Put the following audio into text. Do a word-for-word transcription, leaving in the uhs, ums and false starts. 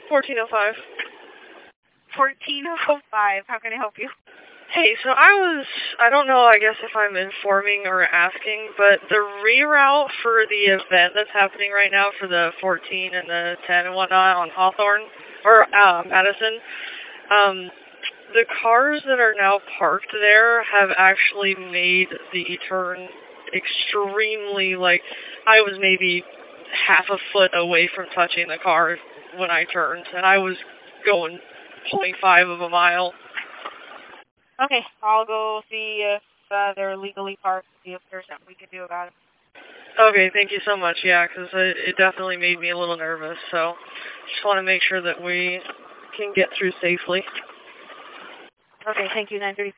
fourteen oh five. fourteen oh five, how can I help you? Hey, so I was, I don't know, I guess if I'm informing or asking, but the reroute for the event that's happening right now for the fourteen and the ten and whatnot on Hawthorne, or uh, Madison, um, the cars that are now parked there have actually made the turn extremely, like, I was maybe half a foot away from touching the car when I turned, and I was going point five of a mile. Okay, I'll go see if uh, they're legally parked, see if there's something we can do about it. Okay, thank you so much, yeah, because it, it definitely made me a little nervous, so just want to make sure that we can get through safely. Okay, thank you, nine thirty-five.